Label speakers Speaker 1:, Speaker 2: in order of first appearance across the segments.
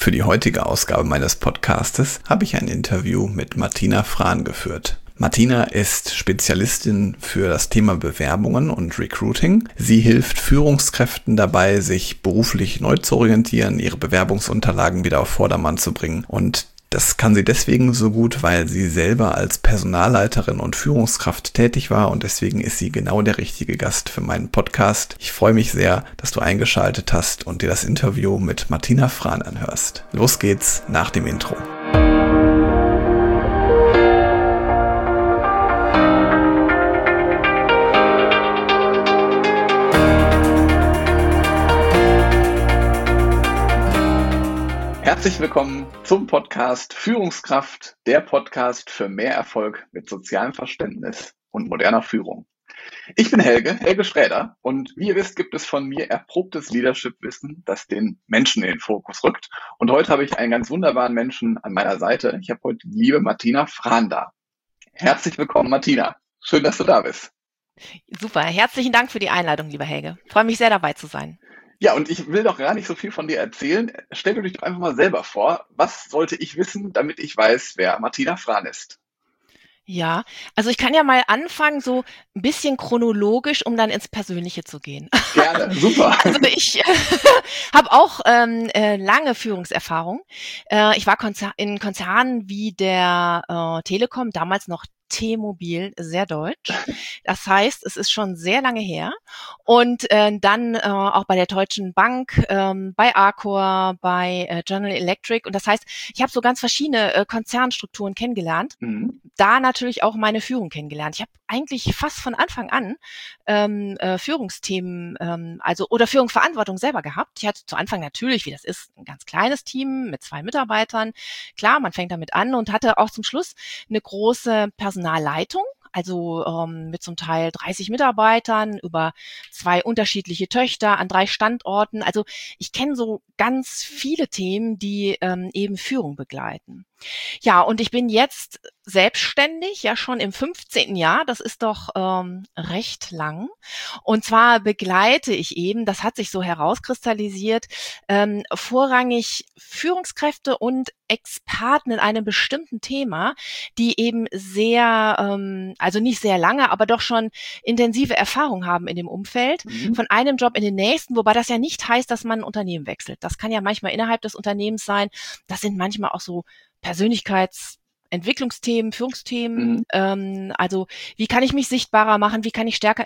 Speaker 1: für die heutige Ausgabe meines Podcastes habe ich ein Interview mit Martina Frahn geführt. Martina ist Spezialistin für das Thema Bewerbungen und Recruiting. Sie hilft Führungskräften dabei, sich beruflich neu zu orientieren, ihre Bewerbungsunterlagen wieder auf Vordermann zu bringen. Und das kann sie deswegen so gut, weil sie selber als Personalleiterin und Führungskraft tätig war und deswegen ist sie genau der richtige Gast für meinen Podcast. Ich freue mich sehr, dass du eingeschaltet hast und dir das Interview mit Martina Frahn anhörst. Los geht's nach dem Intro. Herzlich willkommen zum Podcast Führungskraft, der Podcast für mehr Erfolg mit sozialem Verständnis und moderner Führung. Ich bin Helge Schräder und wie ihr wisst, gibt es von mir erprobtes Leadership-Wissen, das den Menschen in den Fokus rückt. Und heute habe ich einen ganz wunderbaren Menschen an meiner Seite. Ich habe heute die liebe Martina Frahn da. Herzlich willkommen, Martina. Schön, dass du da bist.
Speaker 2: Super, herzlichen Dank für die Einladung, lieber Helge. Ich freue mich sehr, dabei zu sein.
Speaker 1: Ja, und ich will doch gar nicht so viel von dir erzählen. Stell dir doch einfach mal selber vor, was sollte ich wissen, damit ich weiß, wer Martina Frahn ist?
Speaker 2: Ja, also ich kann ja mal anfangen, so ein bisschen chronologisch, um dann ins Persönliche zu gehen.
Speaker 1: Gerne, super.
Speaker 2: Also ich habe auch lange Führungserfahrung. Ich war in Konzernen wie der Telekom, damals noch T-Mobil, sehr deutsch. Das heißt, es ist schon sehr lange her. Und dann auch bei der Deutschen Bank, bei Arcor, bei General Electric. Und das heißt, ich habe so ganz verschiedene Konzernstrukturen kennengelernt. Da natürlich auch meine Führung kennengelernt. Ich habe eigentlich fast von Anfang an Führungsthemen, oder Führungsverantwortung selber gehabt. Ich hatte zu Anfang natürlich, wie das ist, ein ganz kleines Team mit 2 Mitarbeitern. Klar, man fängt damit an und hatte auch zum Schluss eine große Personalleitung. Also mit zum Teil 30 Mitarbeitern über 2 unterschiedliche Töchter an 3 Standorten. Also ich kenne so ganz viele Themen, die eben Führung begleiten. Ja, und ich bin jetzt selbstständig, ja schon im 15. Jahr, das ist doch recht lang. Und zwar begleite ich eben, das hat sich so herauskristallisiert, vorrangig Führungskräfte und Experten in einem bestimmten Thema, die eben sehr, also nicht sehr lange, aber doch schon intensive Erfahrung haben in dem Umfeld, von einem Job in den nächsten, wobei das ja nicht heißt, dass man ein Unternehmen wechselt. Das kann ja manchmal innerhalb des Unternehmens sein. Das sind manchmal auch so Persönlichkeitsentwicklungsthemen, Führungsthemen. Also wie kann ich mich sichtbarer machen? Wie kann ich stärker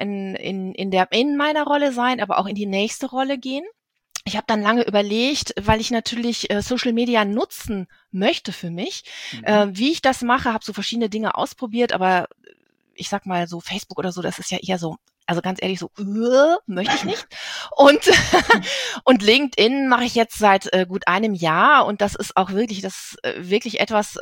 Speaker 2: in meiner Rolle sein, aber auch in die nächste Rolle gehen? Ich habe dann lange überlegt, weil ich natürlich Social Media nutzen möchte für mich, wie ich das mache, habe so verschiedene Dinge ausprobiert, aber ich sag mal so Facebook oder so, das ist ja eher so, also ganz ehrlich so, möchte ich nicht. Und LinkedIn mache ich jetzt seit gut einem Jahr und das ist auch wirklich wirklich etwas,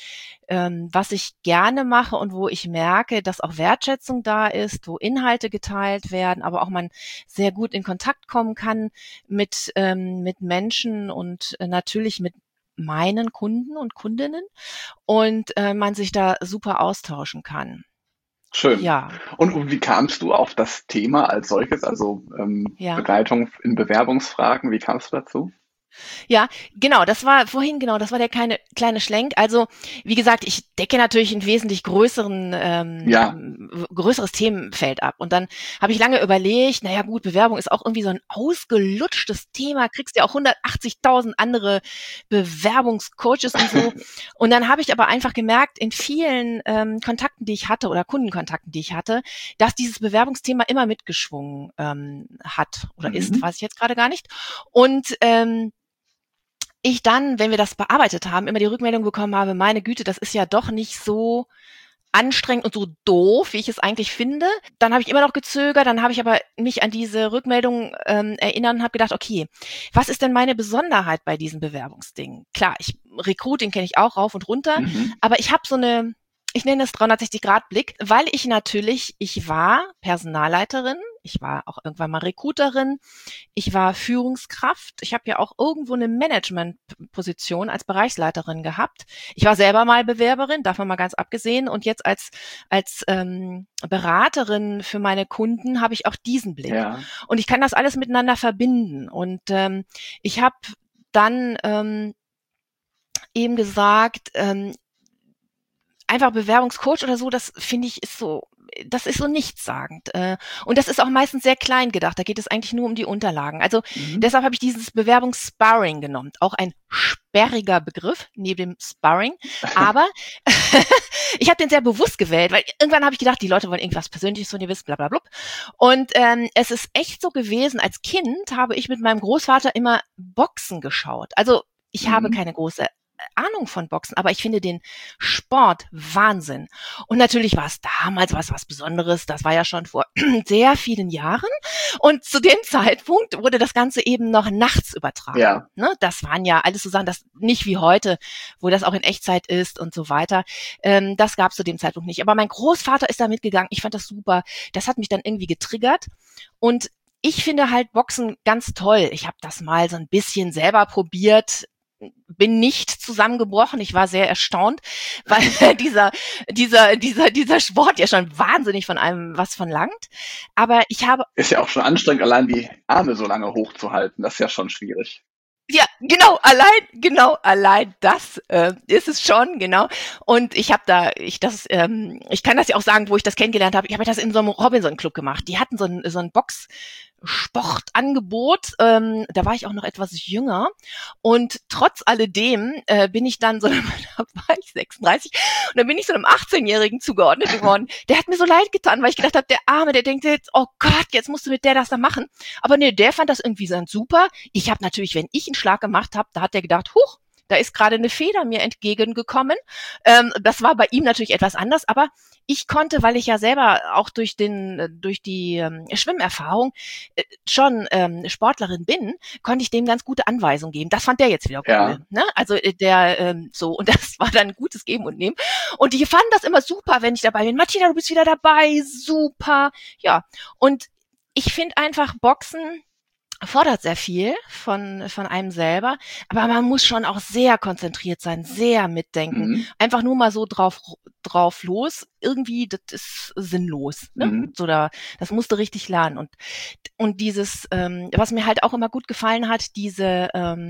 Speaker 2: was ich gerne mache und wo ich merke, dass auch Wertschätzung da ist, wo Inhalte geteilt werden, aber auch man sehr gut in Kontakt kommen kann mit Menschen und natürlich mit meinen Kunden und Kundinnen und man sich da super austauschen kann.
Speaker 1: Schön.
Speaker 2: Ja.
Speaker 1: Und wie kamst du auf das Thema als solches, also
Speaker 2: Ja.
Speaker 1: Begleitung in Bewerbungsfragen, wie kamst du dazu?
Speaker 2: Ja, genau, das war der kleine Schlenk. Also, wie gesagt, ich decke natürlich ein wesentlich größeres Themenfeld ab. Und dann habe ich lange überlegt, naja gut, Bewerbung ist auch irgendwie so ein ausgelutschtes Thema, kriegst ja auch 180.000 andere Bewerbungscoaches und so. Und dann habe ich aber einfach gemerkt, in vielen Kontakten, die ich hatte oder Kundenkontakten, die ich hatte, dass dieses Bewerbungsthema immer mitgeschwungen hat oder ist, weiß ich jetzt gerade gar nicht. Und ich dann, wenn wir das bearbeitet haben, immer die Rückmeldung bekommen habe, meine Güte, das ist ja doch nicht so anstrengend und so doof, wie ich es eigentlich finde. Dann habe ich immer noch gezögert, dann habe ich aber mich an diese Rückmeldung erinnert und habe gedacht, okay, was ist denn meine Besonderheit bei diesen Bewerbungsdingen? Klar, Recruiting kenne ich auch rauf und runter, aber ich habe so eine, ich nenne es 360-Grad-Blick, weil ich war Personalleiterin, ich war auch irgendwann mal Recruiterin, ich war Führungskraft, ich habe ja auch irgendwo eine Managementposition als Bereichsleiterin gehabt. Ich war selber mal Bewerberin, davon mal ganz abgesehen, und jetzt als Beraterin für meine Kunden habe ich auch diesen Blick.
Speaker 1: Ja.
Speaker 2: Und ich kann das alles miteinander verbinden. Und ich habe dann eben gesagt, einfach Bewerbungscoach oder so, das finde ich das ist so nichtssagend. Und das ist auch meistens sehr klein gedacht. Da geht es eigentlich nur um die Unterlagen. Also deshalb habe ich dieses Bewerbungssparring genommen. Auch ein sperriger Begriff neben dem Sparring. Aber ich habe den sehr bewusst gewählt, weil irgendwann habe ich gedacht, die Leute wollen irgendwas Persönliches von dir wissen, bla bla bla. Und es ist echt so gewesen, als Kind habe ich mit meinem Großvater immer Boxen geschaut. Also ich habe keine große Ahnung von Boxen, aber ich finde den Sport Wahnsinn. Und natürlich war es damals was Besonderes. Das war ja schon vor sehr vielen Jahren. Und zu dem Zeitpunkt wurde das Ganze eben noch nachts übertragen.
Speaker 3: Ja.
Speaker 2: Ne? Das waren ja alles so Sachen, das nicht wie heute, wo das auch in Echtzeit ist und so weiter. Das gab es zu dem Zeitpunkt nicht. Aber mein Großvater ist da mitgegangen. Ich fand das super. Das hat mich dann irgendwie getriggert. Und ich finde halt Boxen ganz toll. Ich habe das mal so ein bisschen selber probiert, bin nicht zusammengebrochen. Ich war sehr erstaunt, weil dieser Sport ja schon wahnsinnig von einem was verlangt. Aber ich habe...
Speaker 3: Ist ja auch schon anstrengend, allein die Arme so lange hochzuhalten. Das ist ja schon schwierig.
Speaker 2: Ja, allein das ist es schon, genau. Und ich kann das ja auch sagen, wo ich das kennengelernt habe. Ich habe das in so einem Robinson-Club gemacht. Die hatten so ein Boxsportangebot. Da war ich auch noch etwas jünger. Und trotz alledem bin ich dann da war ich 36, und dann bin ich so einem 18-Jährigen zugeordnet geworden. Der hat mir so leid getan, weil ich gedacht habe, der Arme, der denkt jetzt, oh Gott, jetzt musst du mit der das da machen. Aber nee, der fand das irgendwie so super. Ich habe natürlich, wenn ich einen Schlag gemacht habe, da hat der gedacht, huch, da ist gerade eine Feder mir entgegengekommen. Das war bei ihm natürlich etwas anders, aber ich konnte, weil ich ja selber auch durch die Schwimmerfahrung schon Sportlerin bin, konnte ich dem ganz gute Anweisungen geben. Das fand der jetzt wieder cool.
Speaker 3: Ja.
Speaker 2: Ne? Also und das war dann ein gutes Geben und Nehmen. Und die fanden das immer super, wenn ich dabei bin. Martina, du bist wieder dabei, super. Ja, und ich finde einfach, Boxen fordert sehr viel von einem selber, aber man muss schon auch sehr konzentriert sein, sehr mitdenken. Einfach nur mal so drauf los, irgendwie, das ist sinnlos. Ne? Das musst du richtig lernen. Und dieses, was mir halt auch immer gut gefallen hat, diese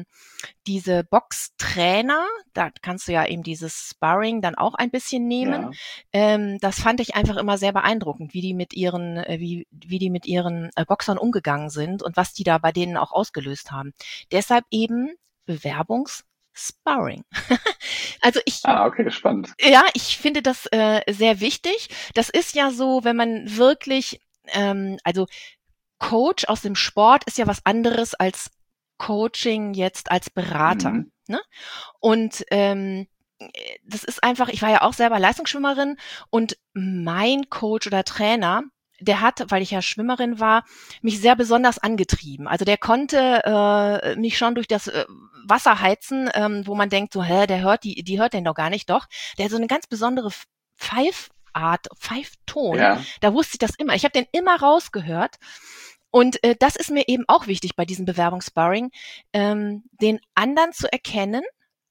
Speaker 2: Boxtrainer, da kannst du ja eben dieses Sparring dann auch ein bisschen nehmen. Ja. Das fand ich einfach immer sehr beeindruckend, wie die mit ihren Boxern umgegangen sind und was die da bei denen auch ausgelöst haben. Deshalb eben Bewerbungssparring. Also
Speaker 3: okay, spannend.
Speaker 2: Ja, ich finde das sehr wichtig. Das ist ja so, wenn man wirklich, also Coach aus dem Sport ist ja was anderes als Coaching jetzt als Berater. Ne? Und das ist einfach, ich war ja auch selber Leistungsschwimmerin, und mein Coach oder Trainer, der hat, weil ich ja Schwimmerin war, mich sehr besonders angetrieben. Also der konnte mich schon durch das Wasser heizen, wo man denkt, so, die hört den doch gar nicht. Doch, der hat so eine ganz besondere Pfeifton. Ja. Da wusste ich das immer. Ich habe den immer rausgehört. Und das ist mir eben auch wichtig bei diesem Bewerbungssparring, den anderen zu erkennen,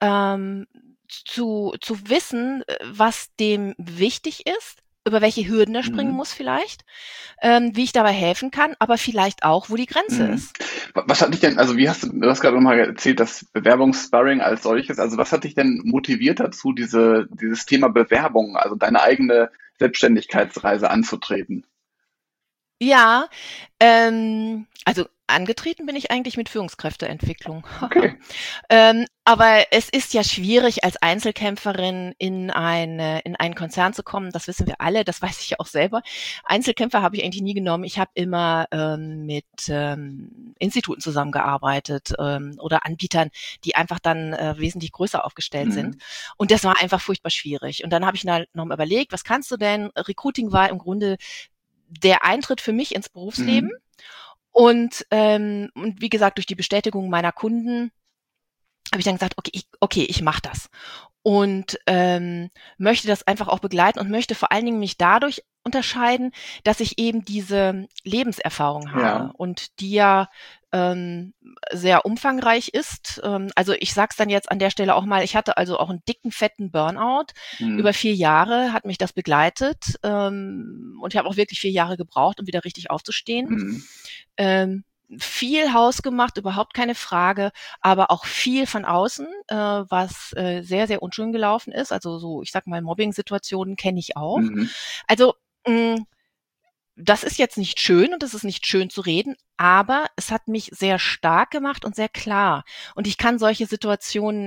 Speaker 2: zu wissen, was dem wichtig ist, über welche Hürden er springen muss vielleicht, wie ich dabei helfen kann, aber vielleicht auch, wo die Grenze ist.
Speaker 3: Was hat dich denn, also du hast gerade nochmal erzählt, das Bewerbungssparring als solches, also was hat dich denn motiviert dazu, dieses Thema Bewerbung, also deine eigene Selbstständigkeitsreise anzutreten?
Speaker 2: Ja, also angetreten bin ich eigentlich mit Führungskräfteentwicklung.
Speaker 3: Okay.
Speaker 2: Aber es ist ja schwierig, als Einzelkämpferin in einen Konzern zu kommen. Das wissen wir alle, das weiß ich ja auch selber. Einzelkämpfer habe ich eigentlich nie genommen. Ich habe immer mit Instituten zusammengearbeitet oder Anbietern, die einfach dann wesentlich größer aufgestellt sind. Und das war einfach furchtbar schwierig. Und dann habe ich noch mal überlegt, was kannst du denn? Recruiting war im Grunde der Eintritt für mich ins Berufsleben. Und wie gesagt, durch die Bestätigung meiner Kunden habe ich dann gesagt, okay, ich mache das. Und möchte das einfach auch begleiten und möchte vor allen Dingen mich dadurch unterscheiden, dass ich eben diese Lebenserfahrung habe und die ja sehr umfangreich ist. Also ich sag's dann jetzt an der Stelle auch mal, ich hatte also auch einen dicken, fetten Burnout. Über 4 Jahre hat mich das begleitet und ich habe auch wirklich 4 Jahre gebraucht, um wieder richtig aufzustehen. viel hausgemacht, überhaupt keine Frage, aber auch viel von außen, was sehr, sehr unschön gelaufen ist. Also so, ich sag mal, Mobbing-Situationen kenne ich auch.
Speaker 3: Mhm.
Speaker 2: Also das ist jetzt nicht schön und es ist nicht schön zu reden, aber es hat mich sehr stark gemacht und sehr klar. Und ich kann solche Situationen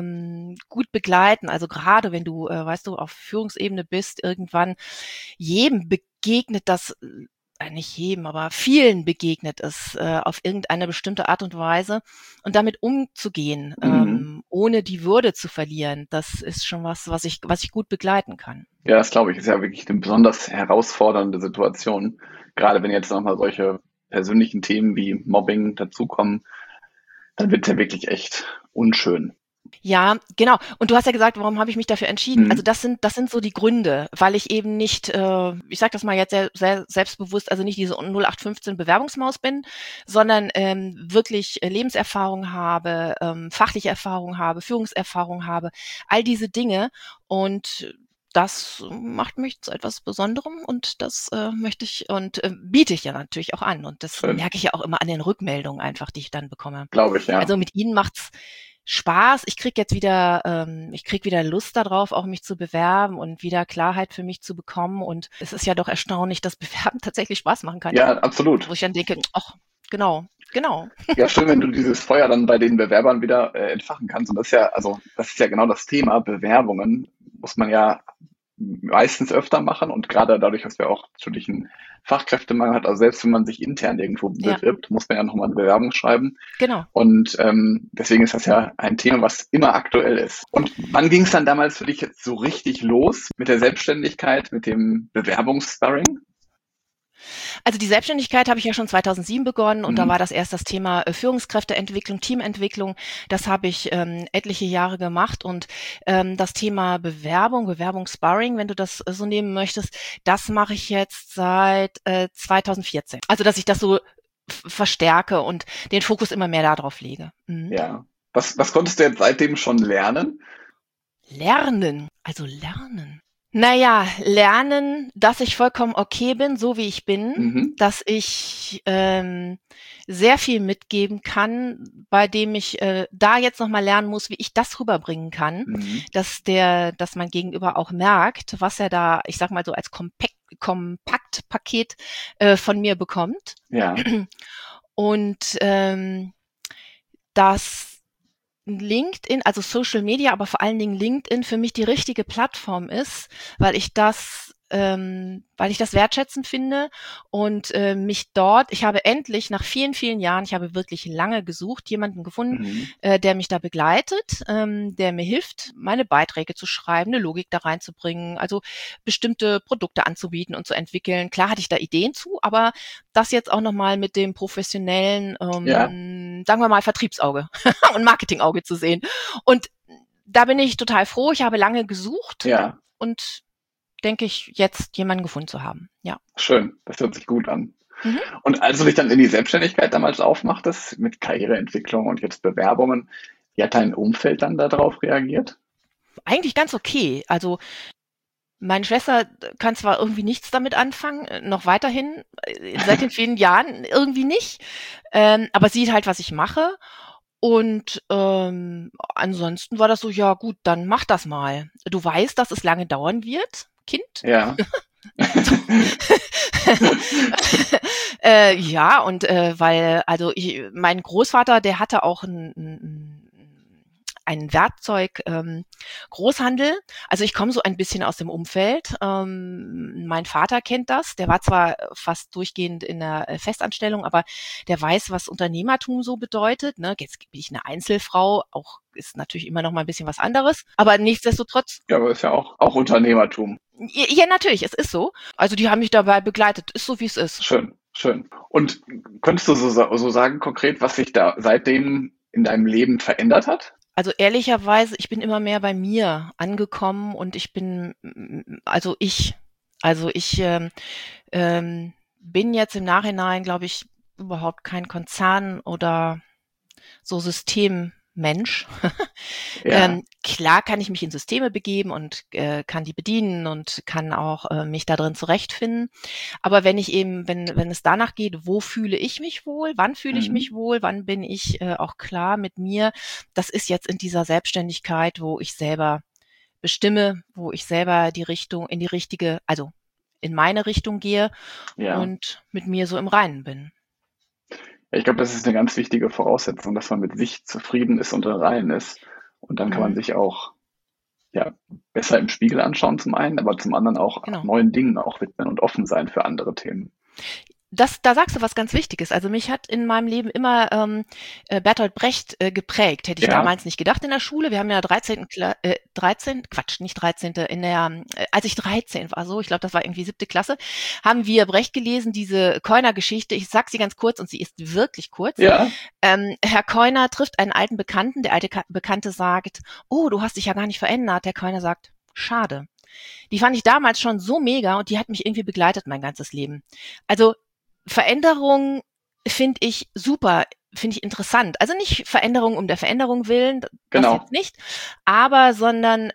Speaker 2: gut begleiten. Also gerade wenn du, weißt du, auf Führungsebene bist, irgendwann jedem begegnet das, nicht jedem, aber vielen begegnet es auf irgendeine bestimmte Art und Weise. Und damit umzugehen,
Speaker 3: Mhm.
Speaker 2: ohne die Würde zu verlieren, das ist schon was ich gut begleiten kann.
Speaker 3: Ja, das glaube ich, ist ja wirklich eine besonders herausfordernde Situation. Gerade wenn jetzt nochmal solche persönlichen Themen wie Mobbing dazukommen, dann wird es ja wirklich echt unschön.
Speaker 2: Ja, genau. Und du hast ja gesagt, warum habe ich mich dafür entschieden? Also
Speaker 3: Mhm.
Speaker 2: das sind so die Gründe, weil ich eben nicht, ich sage das mal jetzt sehr, sehr selbstbewusst, also nicht diese 0815 Bewerbungsmaus bin, sondern wirklich Lebenserfahrung habe, fachliche Erfahrung habe, Führungserfahrung habe, all diese Dinge. Und das macht mich zu etwas Besonderem und das möchte ich und biete ich ja natürlich auch an. Und das
Speaker 3: Schön,
Speaker 2: merke ich ja auch immer an den Rückmeldungen einfach, die ich dann bekomme.
Speaker 3: glaube ich, ja.
Speaker 2: Also mit ihnen macht's Spaß. Ich krieg jetzt wieder, ich krieg wieder Lust darauf, auch mich zu bewerben und wieder Klarheit für mich zu bekommen. Und es ist ja doch erstaunlich, dass Bewerben tatsächlich Spaß machen kann.
Speaker 3: Ja, absolut.
Speaker 2: Wo ich dann denke, ach, genau, genau.
Speaker 3: Ja, schön, wenn du dieses Feuer dann bei den Bewerbern wieder entfachen kannst. Und das ist ja, also das ist ja genau das Thema. Bewerbungen muss man ja meistens öfter machen und gerade dadurch, dass wir auch natürlich einen Fachkräftemangel hat, also selbst wenn man sich intern irgendwo
Speaker 2: Ja,
Speaker 3: bewirbt, muss man ja nochmal eine Bewerbung schreiben.
Speaker 2: genau.
Speaker 3: Und deswegen ist das ja ein Thema, was immer aktuell ist. Und wann ging es dann damals für dich jetzt so richtig los mit der Selbstständigkeit, mit dem Bewerbungssparring?
Speaker 2: Also die Selbstständigkeit habe ich ja schon 2007 begonnen und da
Speaker 3: Mhm.
Speaker 2: war das erst das Thema Führungskräfteentwicklung, Teamentwicklung. Das habe ich etliche Jahre gemacht und das Thema Bewerbung, Bewerbungssparring, wenn du das so nehmen möchtest, das mache ich jetzt seit 2014. Also dass ich das so verstärke und den Fokus immer mehr darauf lege. Mhm.
Speaker 3: Ja. Was konntest du jetzt seitdem schon lernen?
Speaker 2: Lernen. Naja, lernen, dass ich vollkommen okay bin, so wie ich bin,
Speaker 3: Mhm.
Speaker 2: dass ich sehr viel mitgeben kann, bei dem ich da jetzt nochmal lernen muss, wie ich das rüberbringen kann,
Speaker 3: Mhm.
Speaker 2: dass mein Gegenüber auch merkt, was er da, ich sag mal so als Kompaktpaket von mir bekommt.
Speaker 3: Ja,
Speaker 2: Und dass LinkedIn, also Social Media, aber vor allen Dingen LinkedIn für mich die richtige Plattform ist, weil ich das wertschätzend finde und mich dort, ich habe endlich nach vielen, vielen Jahren, ich habe wirklich lange gesucht, jemanden gefunden,
Speaker 3: mhm.
Speaker 2: der mich da begleitet, der mir hilft, meine Beiträge zu schreiben, eine Logik da reinzubringen, also bestimmte Produkte anzubieten und zu entwickeln. Klar hatte ich da Ideen zu, aber das jetzt auch nochmal mit dem professionellen,
Speaker 3: Ja,
Speaker 2: sagen wir mal, Vertriebsauge und Marketingauge zu sehen. Und da bin ich total froh. Ich habe lange gesucht
Speaker 3: ja,
Speaker 2: und denke ich, jetzt jemanden gefunden zu haben. Ja.
Speaker 3: schön. Das hört sich gut an.
Speaker 2: Mhm.
Speaker 3: Und als du dich dann in die Selbstständigkeit damals aufmachtest, mit Karriereentwicklung und jetzt Bewerbungen, wie hat dein Umfeld dann darauf reagiert?
Speaker 2: Eigentlich ganz okay. Also meine Schwester kann zwar irgendwie nichts damit anfangen, noch weiterhin, seit den vielen Jahren irgendwie nicht, aber sieht halt, was ich mache. Und ansonsten war das so, ja gut, dann mach das mal. Du weißt, dass es lange dauern wird, Kind.
Speaker 3: Ja.
Speaker 2: Ja, und weil, also mein Großvater, der hatte auch ein Werkzeug Großhandel. Also ich komme so ein bisschen aus dem Umfeld. Mein Vater kennt das. Der war zwar fast durchgehend in der Festanstellung, aber der weiß, was Unternehmertum so bedeutet. Ne? Jetzt bin ich eine Einzelfrau, auch ist natürlich immer noch mal ein bisschen was anderes. Aber nichtsdestotrotz,
Speaker 3: Ja, aber ist ja auch Unternehmertum.
Speaker 2: ja, natürlich, es ist so. Also die haben mich dabei begleitet. Ist so, wie es ist.
Speaker 3: Schön, schön. Und könntest du so sagen konkret, was sich da seitdem in deinem Leben verändert hat?
Speaker 2: Also ehrlicherweise, ich bin immer mehr bei mir angekommen und ich bin jetzt im Nachhinein, glaube ich, überhaupt kein Konzern oder so Systemmensch.
Speaker 3: Ja.
Speaker 2: Klar kann ich mich in Systeme begeben und kann die bedienen und kann auch mich da drin zurechtfinden. Aber wenn es danach geht, wo fühle ich mich wohl, wann fühle ich mich wohl, wann bin ich auch klar mit mir, das ist jetzt in dieser Selbstständigkeit, wo ich selber bestimme, wo ich selber die Richtung also in meine Richtung gehe
Speaker 3: Ja.
Speaker 2: und mit mir so im Reinen bin.
Speaker 3: Ja, ich glaube, das ist eine ganz wichtige Voraussetzung, dass man mit sich zufrieden ist und im Reinen ist. Und dann kann man sich auch besser im Spiegel anschauen zum einen, aber zum anderen auch
Speaker 2: Genau.
Speaker 3: neuen Dingen auch widmen und offen sein für andere Themen.
Speaker 2: Da sagst du was ganz Wichtiges. Also mich hat in meinem Leben immer Bertolt Brecht geprägt. Hätte ich damals nicht gedacht in der Schule. Wir haben ja als ich 13 war, ich glaube, das war irgendwie 7. Klasse, haben wir Brecht gelesen, diese Keuner-Geschichte. Ich sag sie ganz kurz und sie ist wirklich kurz.
Speaker 3: Ja.
Speaker 2: Herr Keuner trifft einen alten Bekannten. Der alte Bekannte sagt, oh, du hast dich ja gar nicht verändert. Der Keuner sagt, schade. Die fand ich damals schon so mega und die hat mich irgendwie begleitet mein ganzes Leben. Also Veränderung finde ich super, finde ich interessant. Also nicht Veränderung um der Veränderung willen, das jetzt nicht, aber sondern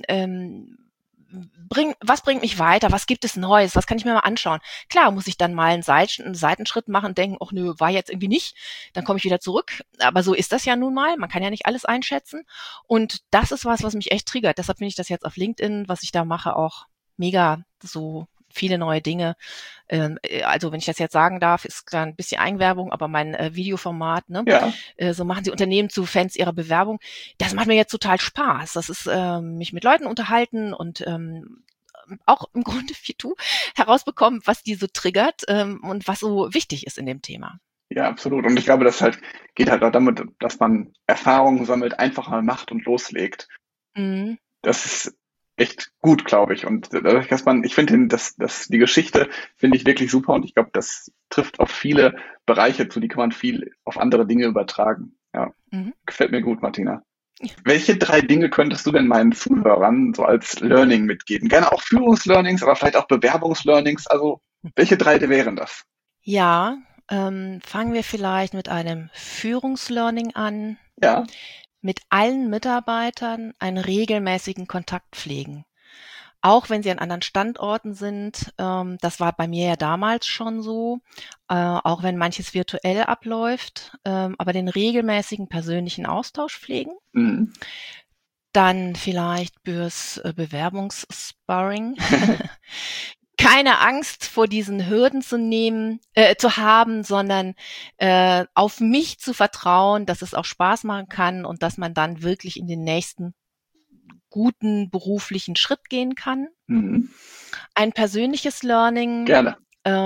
Speaker 2: was bringt mich weiter? Was gibt es Neues? Was kann ich mir mal anschauen? Klar, muss ich dann mal einen Seitenschritt machen und denken, ach nö, war jetzt irgendwie nicht. Dann komme ich wieder zurück. Aber so ist das ja nun mal. Man kann ja nicht alles einschätzen. Und das ist was mich echt triggert. Deshalb finde ich das jetzt auf LinkedIn, was ich da mache, auch mega, so viele neue Dinge. Also wenn ich das jetzt sagen darf, ist ein bisschen Eigenwerbung, aber mein Videoformat, ne?
Speaker 3: Ja.
Speaker 2: So machen sie Unternehmen zu Fans ihrer Bewerbung. Das macht mir jetzt total Spaß. Das ist mich mit Leuten unterhalten und auch im Grunde wie du herausbekommen, was die so triggert und was so wichtig ist in dem Thema.
Speaker 3: Ja, absolut. Und ich glaube, das geht halt auch damit, dass man Erfahrungen sammelt, einfach mal macht und loslegt. Das ist echt gut, glaube ich. Und dadurch, ich finde, die Geschichte finde ich wirklich super und ich glaube, das trifft auf viele Bereiche zu, die kann man viel auf andere Dinge übertragen. Ja, gefällt mir gut, Martina. Ja. Welche 3 Dinge könntest du denn meinen Zuhörern so als Learning mitgeben? Gerne auch Führungslearnings, aber vielleicht auch Bewerbungslearnings. Also, welche 3 wären das?
Speaker 2: Ja, fangen wir vielleicht mit einem Führungslearning an.
Speaker 3: Ja.
Speaker 2: Mit allen Mitarbeitern einen regelmäßigen Kontakt pflegen. Auch wenn sie an anderen Standorten sind, das war bei mir ja damals schon so, auch wenn manches virtuell abläuft, aber den regelmäßigen persönlichen Austausch pflegen. Dann vielleicht fürs Bewerbungssparring. Keine Angst vor diesen Hürden zu haben, sondern auf mich zu vertrauen, dass es auch Spaß machen kann und dass man dann wirklich in den nächsten guten beruflichen Schritt gehen kann. Ein persönliches Learning,
Speaker 3: Gerne.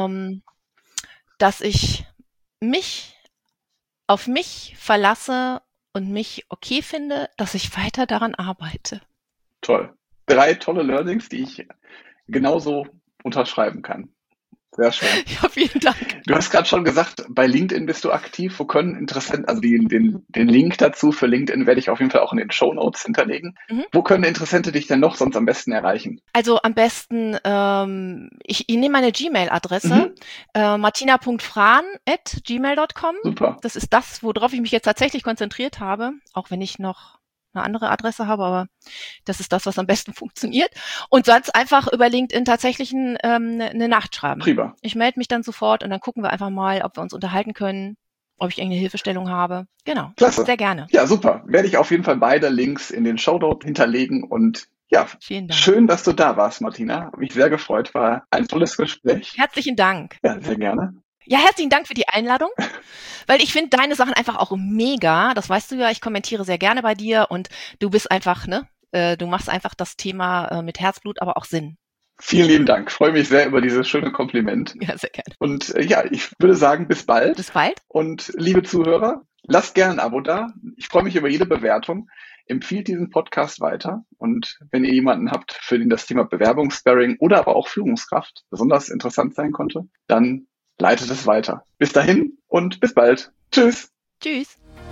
Speaker 2: Dass ich auf mich verlasse und mich okay finde, dass ich weiter daran arbeite.
Speaker 3: Toll. 3 tolle Learnings, die ich genauso unterschreiben kann. Sehr schön.
Speaker 2: Ja, vielen Dank.
Speaker 3: Du hast gerade schon gesagt, bei LinkedIn bist du aktiv. Wo können Interessenten, also den Link dazu für LinkedIn werde ich auf jeden Fall auch in den Shownotes hinterlegen. Wo können Interessente dich denn noch sonst am besten erreichen?
Speaker 2: Also am besten, ich nehme meine Gmail-Adresse, martina.frahn@gmail.com.
Speaker 3: Super.
Speaker 2: Das ist das, worauf ich mich jetzt tatsächlich konzentriert habe, auch wenn ich noch eine andere Adresse habe, aber das ist das, was am besten funktioniert. Und sonst einfach über LinkedIn tatsächlich eine Nacht schreiben.
Speaker 3: Prima.
Speaker 2: Ich melde mich dann sofort und dann gucken wir einfach mal, ob wir uns unterhalten können, ob ich irgendeine Hilfestellung habe. Genau.
Speaker 3: Klasse.
Speaker 2: Sehr gerne.
Speaker 3: Ja, super. Werde ich auf jeden Fall beide Links in den Shownotes hinterlegen und ja,
Speaker 2: vielen Dank.
Speaker 3: Schön, dass du da warst, Martina. Habe mich sehr gefreut. War ein tolles Gespräch.
Speaker 2: Herzlichen Dank.
Speaker 3: Ja, sehr gerne.
Speaker 2: Ja, herzlichen Dank für die Einladung, weil ich finde deine Sachen einfach auch mega. Das weißt du ja, ich kommentiere sehr gerne bei dir und du bist einfach, du machst einfach das Thema mit Herzblut, aber auch Sinn.
Speaker 3: Vielen lieben Dank. Freue mich sehr über dieses schöne Kompliment.
Speaker 2: Ja, sehr gerne.
Speaker 3: Und ja, ich würde sagen, bis bald.
Speaker 2: Bis bald.
Speaker 3: Und liebe Zuhörer, lasst gerne ein Abo da. Ich freue mich über jede Bewertung. Empfiehlt diesen Podcast weiter. Und wenn ihr jemanden habt, für den das Thema Bewerbungssparring oder aber auch Führungskraft besonders interessant sein konnte, dann leitet es weiter. Bis dahin und bis bald. Tschüss.
Speaker 2: Tschüss.